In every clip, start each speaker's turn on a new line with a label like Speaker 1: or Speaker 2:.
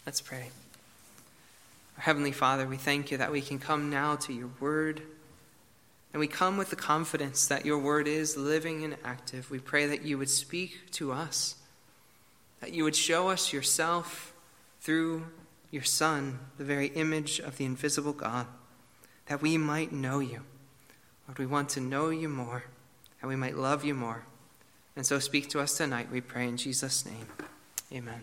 Speaker 1: Let's pray. Our Heavenly Father, we thank you that we can come now to your word, and we come with the confidence that your word is living and active. We pray that you would speak to us, that you would show us yourself through your Son, the very image of the invisible God, that we might know you. Lord, we want to know you more, that we might love you more. And so speak to us tonight, we pray in Jesus' name. Amen.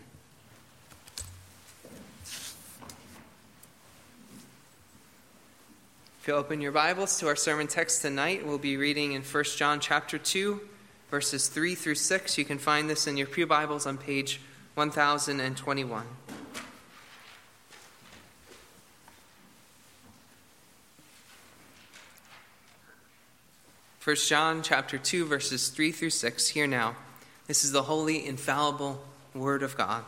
Speaker 1: If you'll open your Bibles to our sermon text tonight, we'll be reading in 1 John chapter 2, verses 3 through 6. You can find this in your pew Bibles on page 1021. 1 John chapter 2, verses 3 through 6. Hear now. This is the holy, infallible Word of God.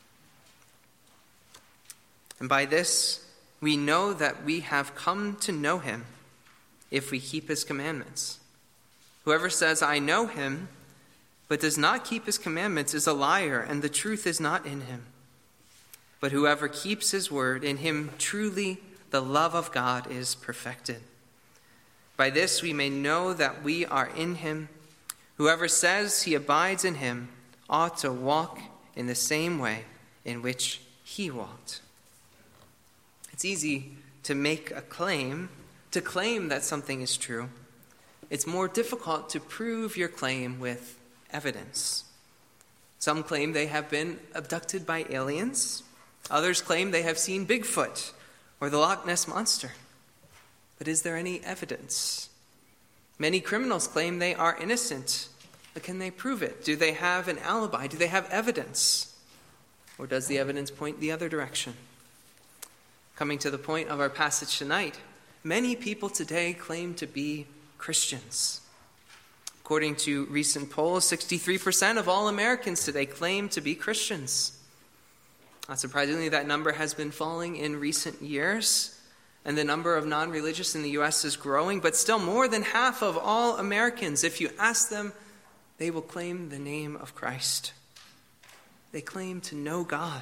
Speaker 1: And by this we know that we have come to know him if we keep his commandments. Whoever says, I know him, but does not keep his commandments is a liar, and the truth is not in him. But whoever keeps his word, in him truly the love of God is perfected. By this we may know that we are in him. Whoever says he abides in him ought to walk in the same way in which he walked. It's easy to make a claim, to claim that something is true. It's more difficult to prove your claim with evidence. Some claim they have been abducted by aliens. Others claim they have seen Bigfoot or the Loch Ness Monster. But is there any evidence? Many criminals claim they are innocent, but can they prove it? Do they have an alibi? Do they have evidence? Or does the evidence point the other direction? Coming to the point of our passage tonight, many people today claim to be Christians. According to recent polls, 63% of all Americans today claim to be Christians. Not surprisingly, that number has been falling in recent years, and the number of non-religious in the U.S. is growing, but still more than half of all Americans, if you ask them, they will claim the name of Christ. They claim to know God.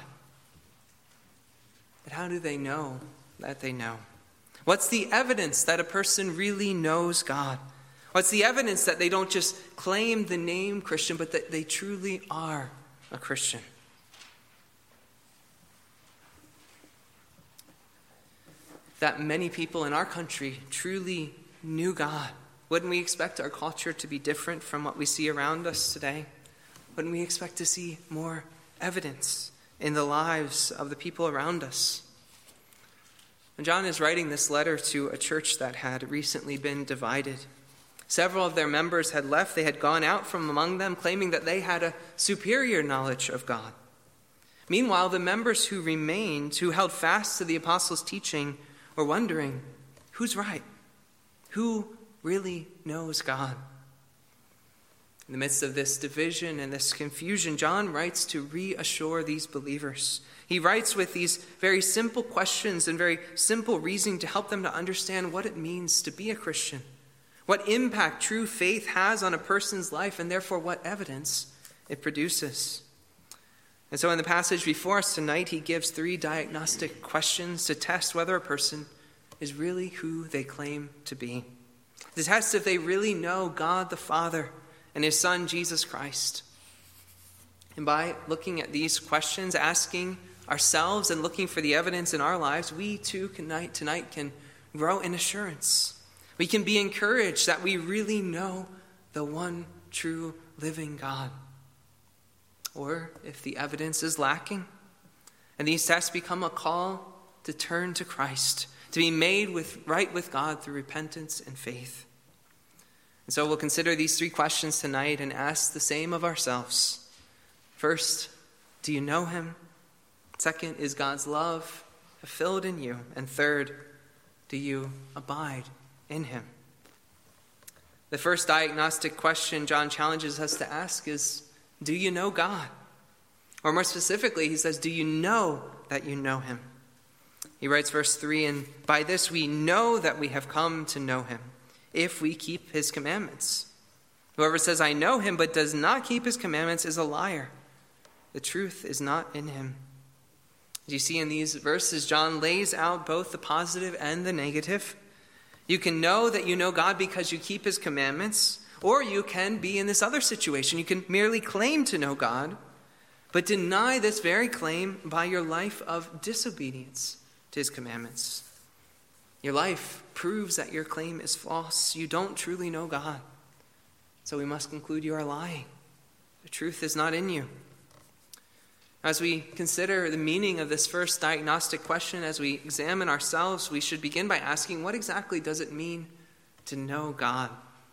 Speaker 1: But how do they know that they know? What's the evidence that a person really knows God? What's the evidence that they don't just claim the name Christian, but that they truly are a Christian? That many people in our country truly knew God. Wouldn't we expect our culture to be different from what we see around us today? Wouldn't we expect to see more evidence in the lives of the people around us? And John is writing this letter to a church that had recently been divided. Several of their members had left. They had gone out from among them, claiming that they had a superior knowledge of God. Meanwhile, the members who remained, who held fast to the apostles' teaching, were wondering, who's right? Who really knows God? In the midst of this division and this confusion, John writes to reassure these believers. He writes with these very simple questions and very simple reasoning to help them to understand what it means to be a Christian, what impact true faith has on a person's life, and therefore what evidence it produces. And so in the passage before us tonight, he gives 3 diagnostic questions to test whether a person is really who they claim to be. To test if they really know God the Father and his Son, Jesus Christ. And by looking at these questions, asking ourselves and looking for the evidence in our lives, we too tonight can grow in assurance. We can be encouraged that we really know the one true living God. Or if the evidence is lacking, and these tests become a call to turn to Christ, to be made right with God through repentance and faith. And so we'll consider these 3 questions tonight and ask the same of ourselves. First, do you know him? Second, is God's love fulfilled in you? And third, do you abide in him? The first diagnostic question John challenges us to ask is, do you know God? Or more specifically, he says, do you know that you know him? He writes verse 3, and by this we know that we have come to know him, if we keep his commandments. Whoever says, I know him, but does not keep his commandments is a liar. The truth is not in him. As you see in these verses, John lays out both the positive and the negative. You can know that you know God because you keep his commandments, or you can be in this other situation. You can merely claim to know God, but deny this very claim by your life of disobedience to his commandments. Your life proves that your claim is false. You don't truly know God. So we must conclude you are lying. The truth is not in you. As we consider the meaning of this first diagnostic question, as we examine ourselves, we should begin by asking, what exactly does it mean to know God?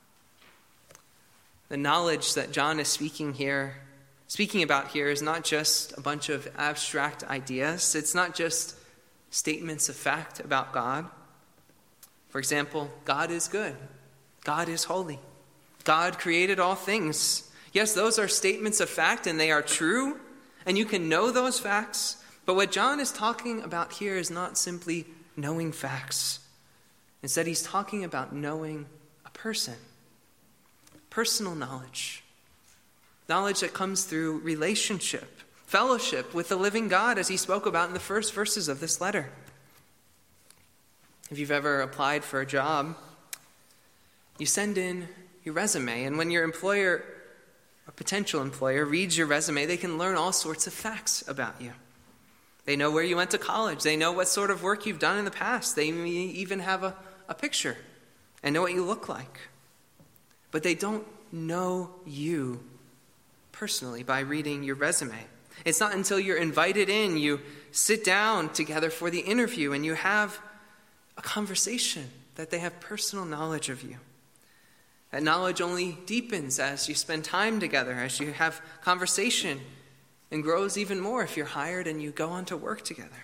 Speaker 1: The knowledge that John is speaking about here is not just a bunch of abstract ideas. It's not just statements of fact about God. For example, God is good. God is holy. God created all things. Yes, those are statements of fact, and they are true, and you can know those facts. But what John is talking about here is not simply knowing facts. Instead, he's talking about knowing a person. Personal knowledge. Knowledge that comes through relationship, fellowship with the living God, as he spoke about in the first verses of this letter. If you've ever applied for a job, you send in your resume, and when your employer or potential employer reads your resume, they can learn all sorts of facts about you. They know where you went to college. They know what sort of work you've done in the past. They may even have a picture and know what you look like. But they don't know you personally by reading your resume. It's not until you're invited in, you sit down together for the interview, and you have a conversation that they have personal knowledge of you. That knowledge only deepens as you spend time together, as you have conversation, and grows even more if you're hired and you go on to work together.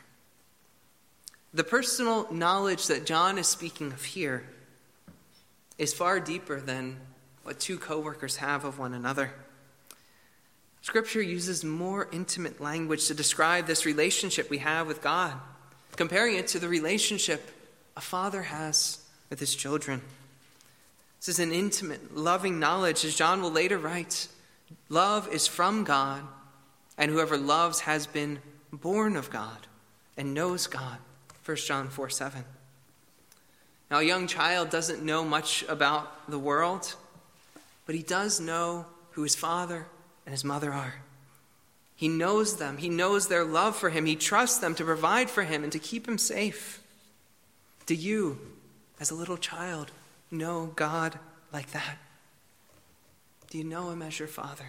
Speaker 1: The personal knowledge that John is speaking of here is far deeper than what two co-workers have of one another. Scripture uses more intimate language to describe this relationship we have with God, comparing it to the relationship a father has with his children. This is an intimate, loving knowledge, as John will later write. Love is from God, and whoever loves has been born of God and knows God. 1 John 4:7. Now, a young child doesn't know much about the world, but he does know who his father and his mother are. He knows them. He knows their love for him. He trusts them to provide for him and to keep him safe. Do you, as a little child, know God like that? Do you know him as your Father?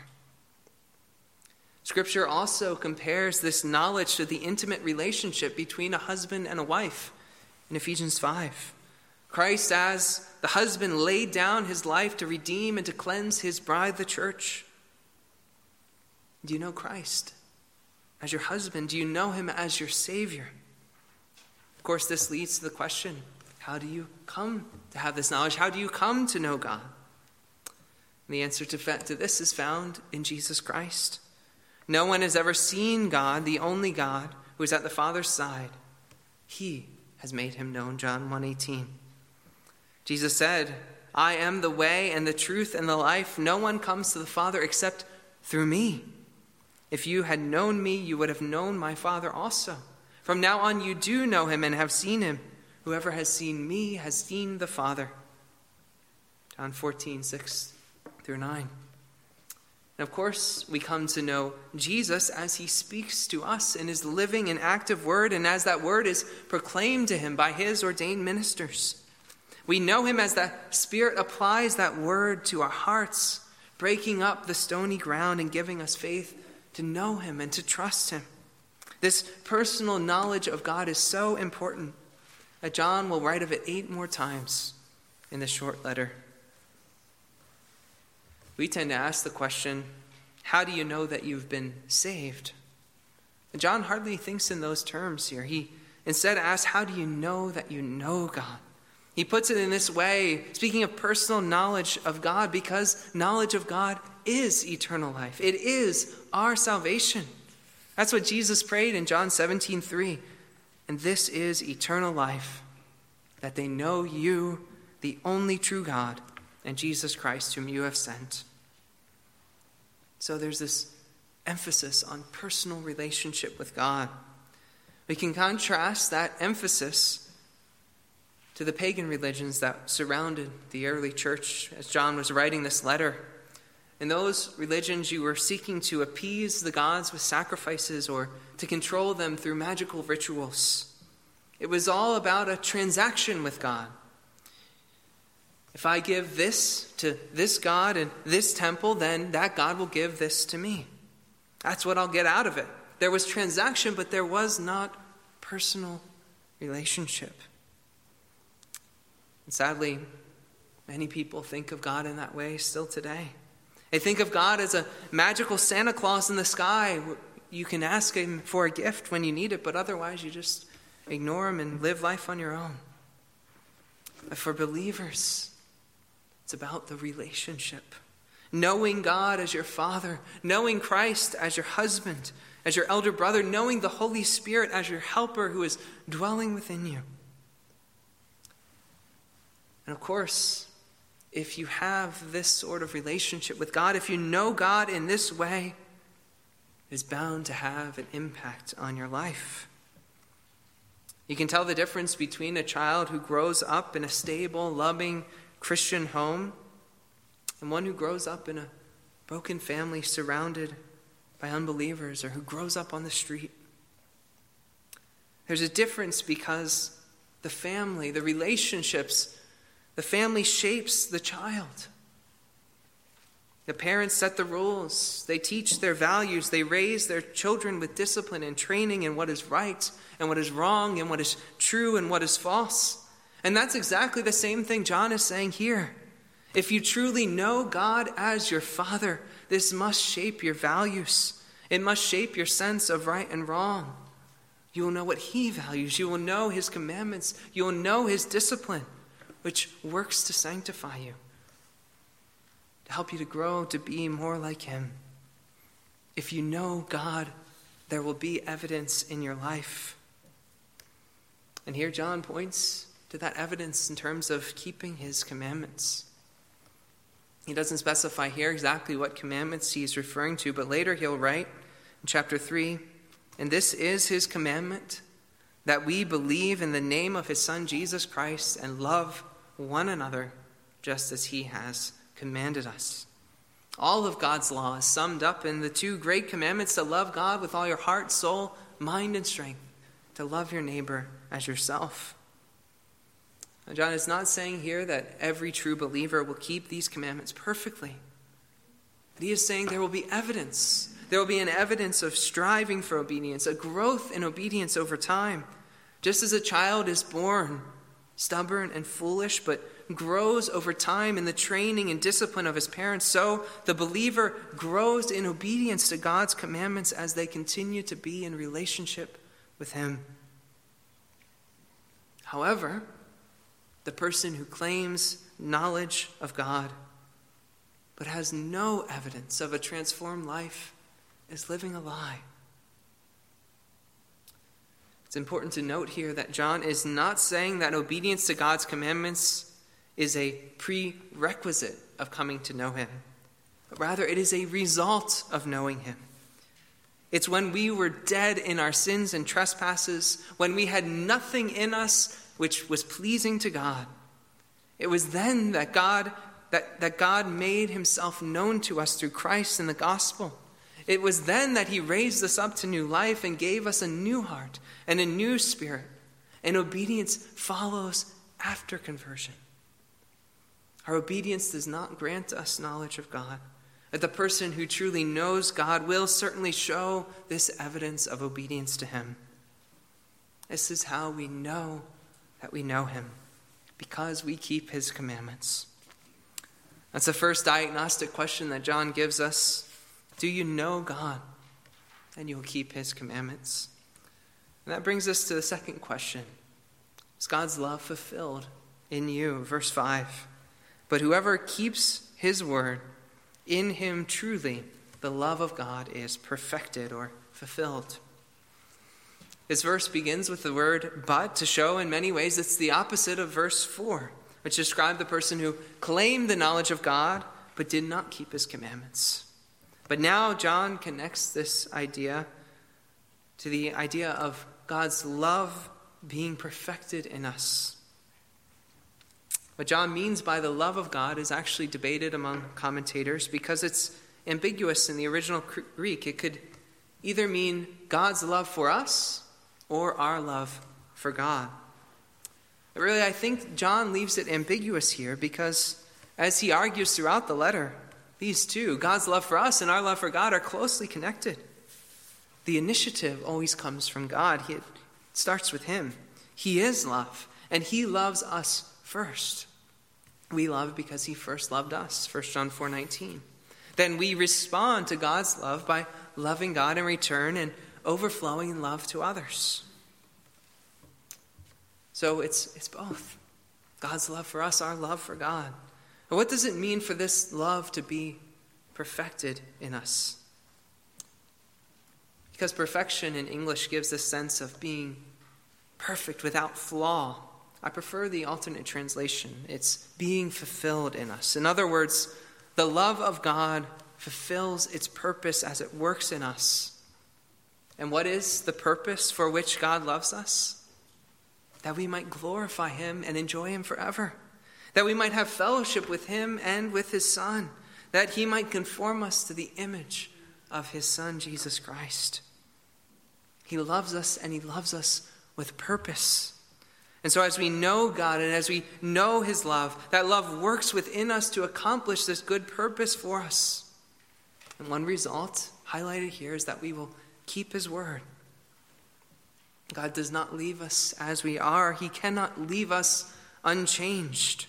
Speaker 1: Scripture also compares this knowledge to the intimate relationship between a husband and a wife in Ephesians 5. Christ, as the husband, laid down his life to redeem and to cleanse his bride, the church. Do you know Christ as your husband? Do you know him as your Savior? Of course, this leads to the question, how do you come to have this knowledge? How do you come to know God? And the answer to this is found in Jesus Christ. No one has ever seen God, the only God who is at the Father's side. He has made him known, John 1:18. Jesus said, I am the way and the truth and the life. No one comes to the Father except through me. If you had known me, you would have known my Father also. From now on, you do know him and have seen him. Whoever has seen me has seen the Father. John 14:6-9. And of course, we come to know Jesus as he speaks to us in his living and active word, and as that word is proclaimed to him by his ordained ministers. We know him as the Spirit applies that word to our hearts, breaking up the stony ground and giving us faith to know him and to trust him. This personal knowledge of God is so important that John will write of it 8 more times in this short letter. We tend to ask the question, how do you know that you've been saved? And John hardly thinks in those terms here. He instead asks, how do you know that you know God? He puts it in this way, speaking of personal knowledge of God, because knowledge of God is eternal life. It is our salvation. That's what Jesus prayed in John 17:3. And this is eternal life, that they know you, the only true God, and Jesus Christ, whom you have sent. So there's this emphasis on personal relationship with God. We can contrast that emphasis to the pagan religions that surrounded the early church as John was writing this letter. In those religions, you were seeking to appease the gods with sacrifices or to control them through magical rituals. It was all about a transaction with God. If I give this to this God in this temple, then that God will give this to me. That's what I'll get out of it. There was transaction, but there was not personal relationship. And sadly, many people think of God in that way still today. They think of God as a magical Santa Claus in the sky. You can ask him for a gift when you need it, but otherwise you just ignore him and live life on your own. But for believers, it's about the relationship. Knowing God as your Father, knowing Christ as your husband, as your elder brother, knowing the Holy Spirit as your helper who is dwelling within you. And of course, if you have this sort of relationship with God, if you know God in this way, it is bound to have an impact on your life. You can tell the difference between a child who grows up in a stable, loving Christian home and one who grows up in a broken family surrounded by unbelievers, or who grows up on the street. There's a difference because the family, the relationships, the family shapes the child. The parents set the rules. They teach their values. They raise their children with discipline and training in what is right and what is wrong and what is true and what is false. And that's exactly the same thing John is saying here. If you truly know God as your Father, this must shape your values. It must shape your sense of right and wrong. You will know what he values. You will know his commandments. You will know his discipline, which works to sanctify you, to help you to grow to be more like him. If you know God, there will be evidence in your life. And here John points to that evidence in terms of keeping his commandments. He doesn't specify here exactly what commandments he's referring to, but later he'll write in chapter 3, "And this is his commandment, that we believe in the name of his Son Jesus Christ and love one another just as he has commanded us." All of God's law is summed up in the two great commandments: to love God with all your heart, soul, mind, and strength, to love your neighbor as yourself. Now, John is not saying here that every true believer will keep these commandments perfectly. But he is saying there will be evidence. There will be an evidence of striving for obedience, a growth in obedience over time. Just as a child is born stubborn and foolish, but grows over time in the training and discipline of his parents, so the believer grows in obedience to God's commandments as they continue to be in relationship with him. However, the person who claims knowledge of God but has no evidence of a transformed life is living a lie. It's important to note here that John is not saying that obedience to God's commandments is a prerequisite of coming to know him, but rather it is a result of knowing him. It's when we were dead in our sins and trespasses, when we had nothing in us which was pleasing to God. It was then that God made himself known to us through Christ in the gospel. It was then that he raised us up to new life and gave us a new heart and a new spirit. And obedience follows after conversion. Our obedience does not grant us knowledge of God. But the person who truly knows God will certainly show this evidence of obedience to him. This is how we know that we know him, because we keep his commandments. That's the first diagnostic question that John gives us. Do you know God? And you will keep his commandments. And that brings us to the second question. Is God's love fulfilled in you? Verse 5. But whoever keeps his word, in him truly the love of God is perfected or fulfilled. This verse begins with the word "but" to show in many ways it's the opposite of verse 4, which described the person who claimed the knowledge of God but did not keep his commandments. But now John connects this idea to the idea of God's love being perfected in us. What John means by the love of God is actually debated among commentators because it's ambiguous in the original Greek. It could either mean God's love for us or our love for God. But really, I think John leaves it ambiguous here because, as he argues throughout the letter, these two, God's love for us and our love for God, are closely connected. The initiative always comes from God. It starts with him. He is love, and he loves us first. We love because he first loved us, 1 John 4:19. Then we respond to God's love by loving God in return and overflowing in love to others. So it's both. God's love for us, our love for God. And what does it mean for this love to be perfected in us? Because perfection in English gives a sense of being perfect without flaw. I prefer the alternate translation. It's being fulfilled in us. In other words, the love of God fulfills its purpose as it works in us. And what is the purpose for which God loves us? That we might glorify him and enjoy him forever. That we might have fellowship with him and with his Son. That he might conform us to the image of his Son, Jesus Christ. He loves us, and he loves us with purpose. And so as we know God and as we know his love, that love works within us to accomplish this good purpose for us. And one result highlighted here is that we will keep his word. God does not leave us as we are. He cannot leave us unchanged.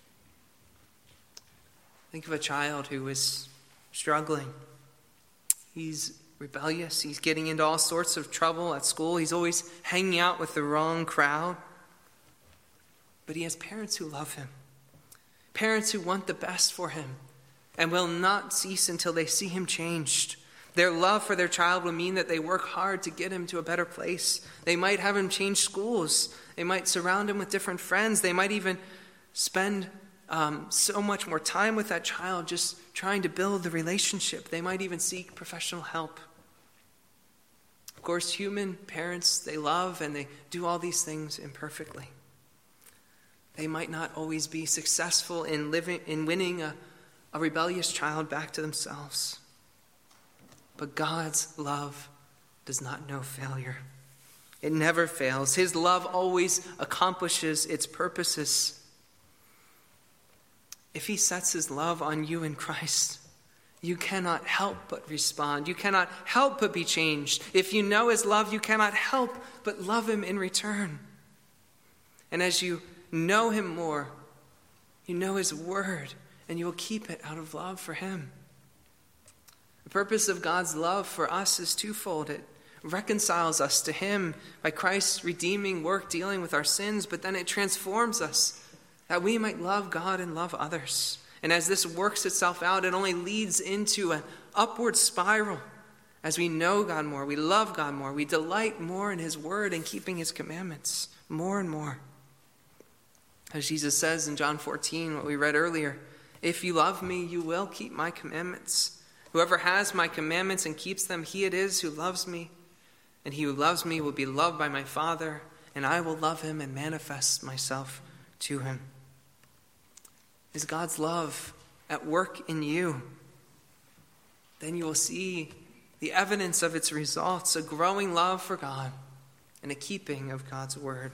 Speaker 1: Think of a child who is struggling. He's rebellious. He's getting into all sorts of trouble at school. He's always hanging out with the wrong crowd. But he has parents who love him. Parents who want the best for him and will not cease until they see him changed. Their love for their child will mean that they work hard to get him to a better place. They might have him change schools. They might surround him with different friends. They might even spend so much more time with that child just trying to build the relationship. They might even seek professional help. Of course, human parents, they love and they do all these things imperfectly. They might not always be successful in winning a rebellious child back to themselves. But God's love does not know failure. It never fails. His love always accomplishes its purposes. If he sets his love on you in Christ, you cannot help but respond. You cannot help but be changed. If you know his love, you cannot help but love him in return. And as you know him more, you know his word, and you will keep it out of love for him. The purpose of God's love for us is twofold. It reconciles us to him by Christ's redeeming work dealing with our sins, but then it transforms us that we might love God and love others. And as this works itself out, it only leads into an upward spiral. As we know God more, we love God more, we delight more in his word and keeping his commandments more and more. As Jesus says in John 14, what we read earlier, if you love me, you will keep my commandments. Whoever has my commandments and keeps them, he it is who loves me. And he who loves me will be loved by my Father, and I will love him and manifest myself to him. Is God's love at work in you? Then you will see the evidence of its results, a growing love for God and a keeping of God's word.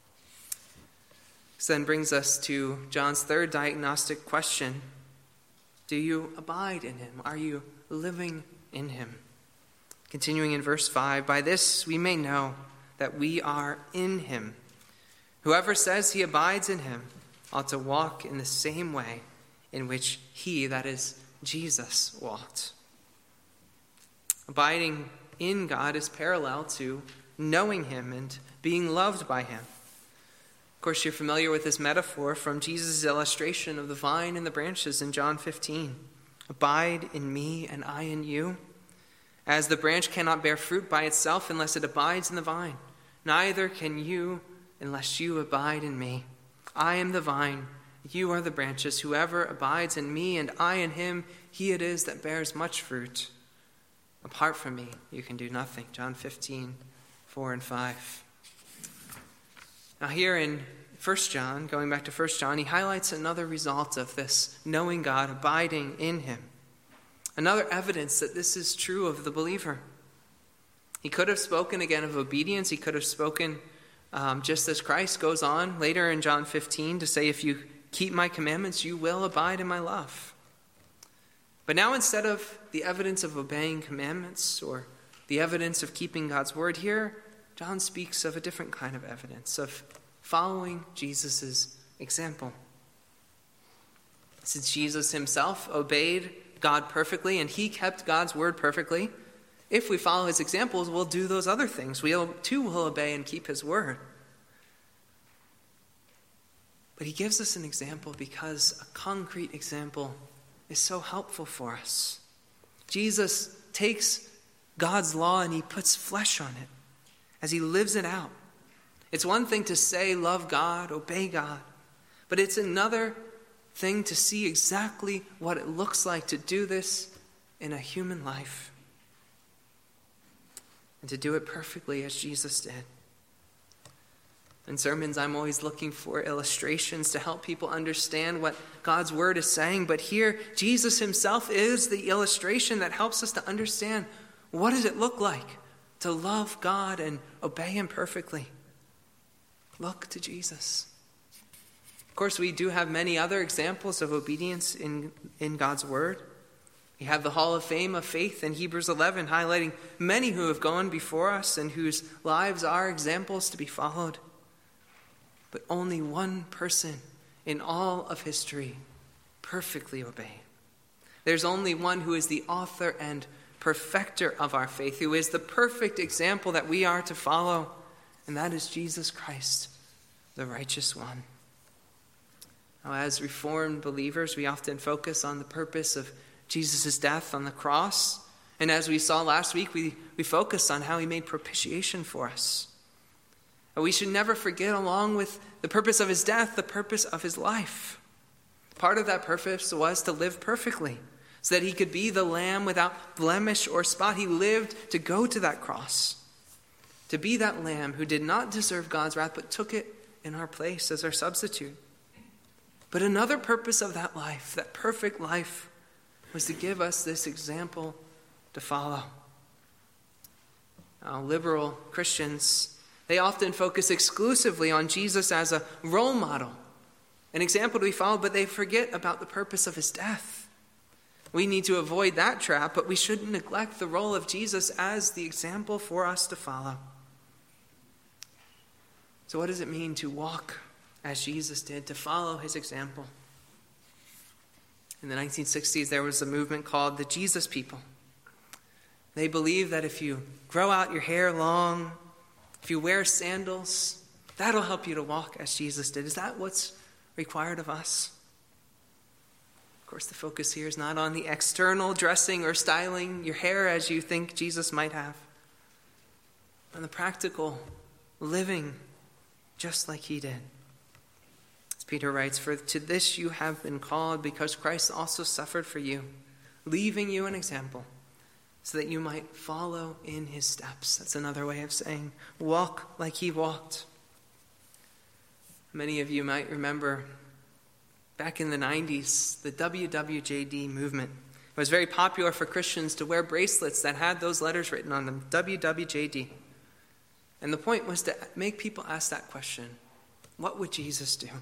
Speaker 1: This then brings us to John's third diagnostic question. Do you abide in him? Are you living in him? Continuing in verse 5, by this we may know that we are in him. Whoever says he abides in him ought to walk in the same way in which he, that is, Jesus, walked. Abiding in God is parallel to knowing him and being loved by him. Of course, you're familiar with this metaphor from Jesus' illustration of the vine and the branches in John 15. Abide in me and I in you. As the branch cannot bear fruit by itself unless it abides in the vine, neither can you unless you abide in me. I am the vine, you are the branches. Whoever abides in me and I in him, he it is that bears much fruit. Apart from me, you can do nothing. John 15, 4 and 5. Now here in 1 John, going back to 1 John, he highlights another result of this knowing God, abiding in him. Another evidence that this is true of the believer. He could have spoken again of obedience. He could have spoken just as Christ goes on later in John 15 to say, if you keep my commandments, you will abide in my love. But now instead of the evidence of obeying commandments or the evidence of keeping God's word here, John speaks of a different kind of evidence, of following Jesus' example. Since Jesus himself obeyed God perfectly and he kept God's word perfectly, if we follow his examples, we'll do those other things. We too will obey and keep his word. But he gives us an example because a concrete example is so helpful for us. Jesus takes God's law and he puts flesh on it as he lives it out. It's one thing to say, love God, obey God, but it's another thing to see exactly what it looks like to do this in a human life and to do it perfectly as Jesus did. In sermons, I'm always looking for illustrations to help people understand what God's word is saying, but here, Jesus himself is the illustration that helps us to understand what does it look like to love God and obey him perfectly. Look to Jesus. Of course, we do have many other examples of obedience in God's word. We have the Hall of Fame of Faith in Hebrews 11, highlighting many who have gone before us and whose lives are examples to be followed. But only one person in all of history perfectly obeyed. There's only one who is the author and perfecter of our faith, who is the perfect example that we are to follow, and that is Jesus Christ, the righteous one. Now, as Reformed believers, we often focus on the purpose of Jesus' death on the cross. And as we saw last week, we focus on how he made propitiation for us. And we should never forget, along with the purpose of his death, the purpose of his life. Part of that purpose was to live perfectly, so that he could be the lamb without blemish or spot. He lived to go to that cross, to be that lamb who did not deserve God's wrath, but took it in our place as our substitute. But another purpose of that life, that perfect life, was to give us this example to follow. Now, liberal Christians, they often focus exclusively on Jesus as a role model, an example to be followed, but they forget about the purpose of his death. We need to avoid that trap, but we shouldn't neglect the role of Jesus as the example for us to follow. So what does it mean to walk as Jesus did, to follow his example? In the 1960s, there was a movement called the Jesus People. They believe that if you grow out your hair long, if you wear sandals, that'll help you to walk as Jesus did. Is that what's required of us? Of course, the focus here is not on the external dressing or styling your hair as you think Jesus might have, but on the practical living just like he did. As Peter writes, "For to this you have been called, because Christ also suffered for you, leaving you an example, so that you might follow in his steps." That's another way of saying, walk like he walked. Many of you might remember back in the 90s, the WWJD movement. It was very popular for Christians to wear bracelets that had those letters written on them, WWJD. And the point was to make people ask that question, what would Jesus do?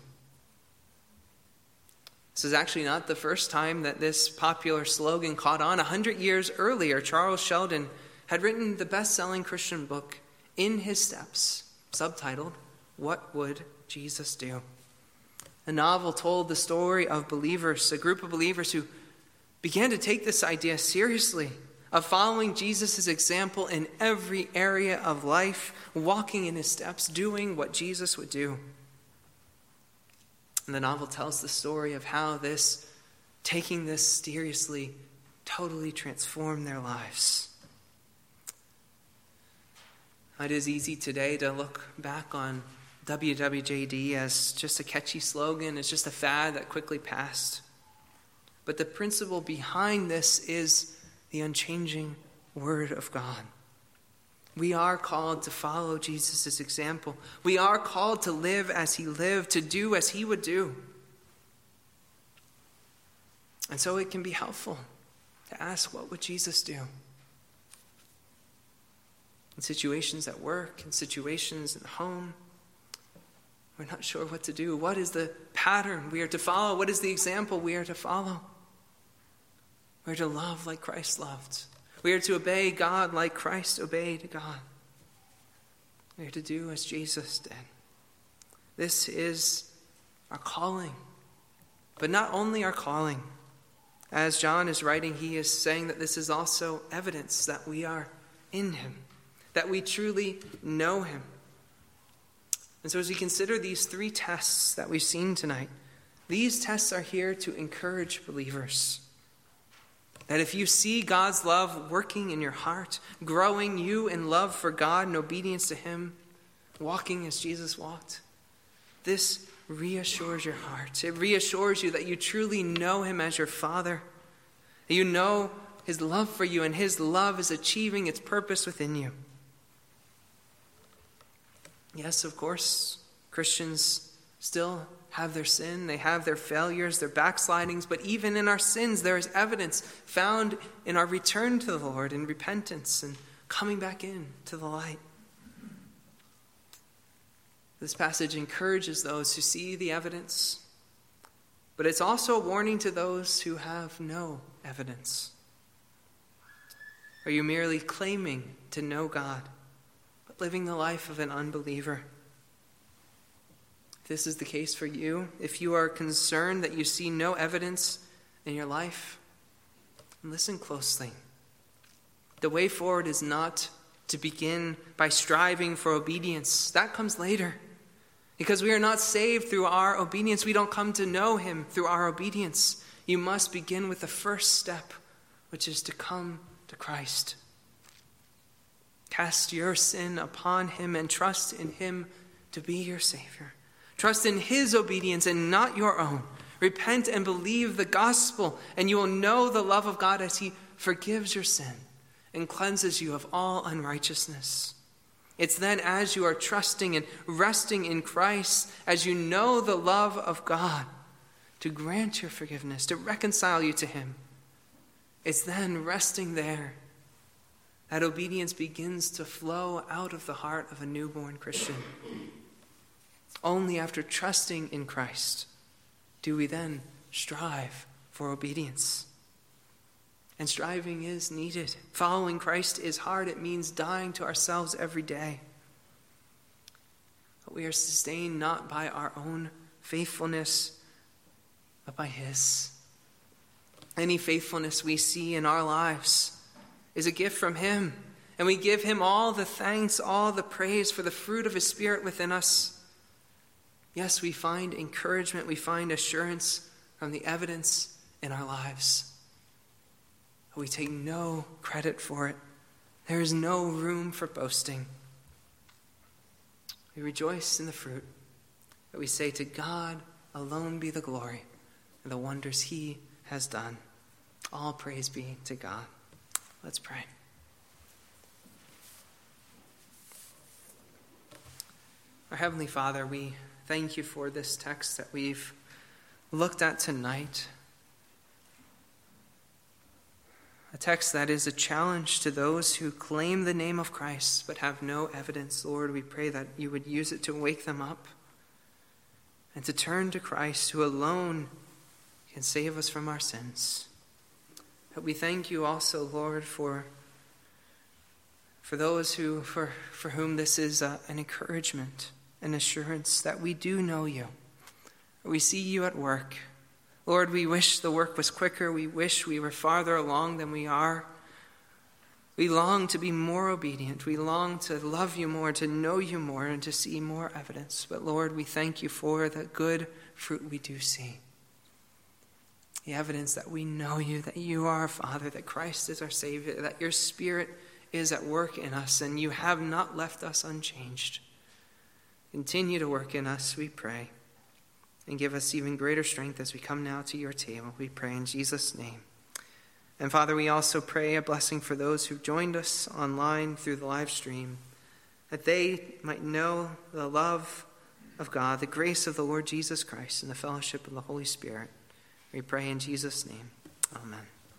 Speaker 1: This is actually not the first time that this popular slogan caught on. 100 years earlier, Charles Sheldon had written the best-selling Christian book, In His Steps, subtitled, What Would Jesus Do? The novel told the story of believers, a group of believers who began to take this idea seriously, of following Jesus' example in every area of life, walking in his steps, doing what Jesus would do. And the novel tells the story of how taking this seriously, totally transformed their lives. It is easy today to look back on WWJD as just a catchy slogan, it's just a fad that quickly passed. But the principle behind this is the unchanging Word of God. We are called to follow Jesus' example. We are called to live as he lived, to do as he would do. And so it can be helpful to ask, what would Jesus do? In situations at work, in situations at home, we're not sure what to do. What is the pattern we are to follow? What is the example we are to follow? We are to love like Christ loved. We are to obey God like Christ obeyed God. We are to do as Jesus did. This is our calling. But not only our calling. As John is writing, he is saying that this is also evidence that we are in him, that we truly know him. And so as we consider these three tests that we've seen tonight, these tests are here to encourage believers. That if you see God's love working in your heart, growing you in love for God and obedience to him, walking as Jesus walked, this reassures your heart. It reassures you that you truly know him as your Father. That you know his love for you, and his love is achieving its purpose within you. Yes, of course, Christians still have their sin, they have their failures, their backslidings, but even in our sins there is evidence found in our return to the Lord in repentance and coming back in to the light. This passage encourages those who see the evidence, but it's also a warning to those who have no evidence. Are you merely claiming to know God, but living the life of an unbeliever? If this is the case for you, if you are concerned that you see no evidence in your life, listen closely. The way forward is not to begin by striving for obedience. That comes later. Because we are not saved through our obedience. We don't come to know him through our obedience. You must begin with the first step, which is to come to Christ. Cast your sin upon him and trust in him to be your Savior. Trust in his obedience and not your own. Repent and believe the gospel, and you will know the love of God as he forgives your sin and cleanses you of all unrighteousness. It's then as you are trusting and resting in Christ, as you know the love of God, to grant your forgiveness, to reconcile you to him. It's then resting there that obedience begins to flow out of the heart of a newborn Christian. Only after trusting in Christ do we then strive for obedience. And striving is needed. Following Christ is hard. It means dying to ourselves every day. But we are sustained not by our own faithfulness, but by his. Any faithfulness we see in our lives is a gift from him. And we give him all the thanks, all the praise for the fruit of his Spirit within us. Yes, we find encouragement, we find assurance from the evidence in our lives. We take no credit for it. There is no room for boasting. We rejoice in the fruit, but we say, to God alone be the glory and the wonders he has done. All praise be to God. Let's pray. Our Heavenly Father, we thank you for this text that we've looked at tonight. A text that is a challenge to those who claim the name of Christ but have no evidence. Lord, we pray that you would use it to wake them up and to turn to Christ, who alone can save us from our sins. But we thank you also, Lord, for those who for whom this is an encouragement, an assurance that we do know you. We see you at work. Lord, we wish the work was quicker. We wish we were farther along than we are. We long to be more obedient. We long to love you more, to know you more, and to see more evidence. But Lord, we thank you for the good fruit we do see. The evidence that we know you, that you are our Father, that Christ is our Savior, that your Spirit is at work in us, and you have not left us unchanged. Continue to work in us, we pray. And give us even greater strength as we come now to your table. We pray in Jesus' name. And Father, we also pray a blessing for those who've joined us online through the live stream, that they might know the love of God, the grace of the Lord Jesus Christ, and the fellowship of the Holy Spirit. We pray in Jesus' name. Amen.